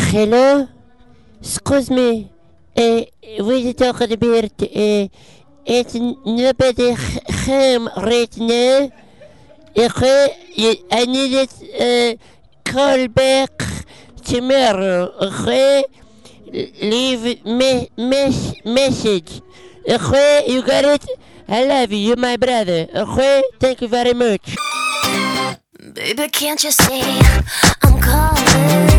Hello? Excuse me. We talking about it's nobody home right now. I need it call back tomorrow. Okay? Leave message. Okay? You got it? I love you. You're my brother. Okay? Thank you very much. Baby, can't you see I'm calling?